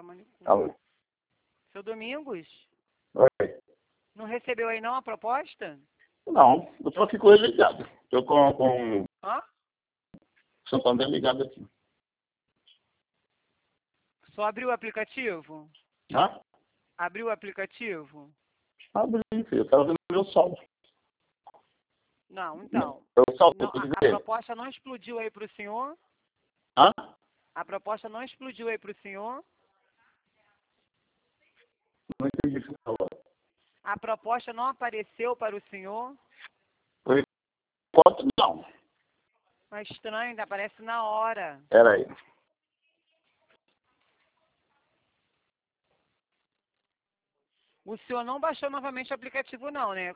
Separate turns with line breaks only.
manicômio.
Alô.
Seu Domingos,
Oi.
não recebeu aí não a proposta?
Não, eu tô aqui com ele ligado. Tô com o
Hã?
Santander ligado aqui.
Só abriu o aplicativo?
Hã?
Abriu o aplicativo?
Abri, filho. Eu tava vendo meu saldo.
Não, então.
Eu saldo,
Não,
quer
a
dizer.
proposta não explodiu aí para o senhor?
Hã?
A proposta não explodiu aí para o senhor?
Não entendi o que você falou.
A proposta não apareceu para o senhor?
Por enquanto, não.
Mas estranho, ainda aparece na hora.
Pera aí.
O senhor não baixou novamente o aplicativo não, né?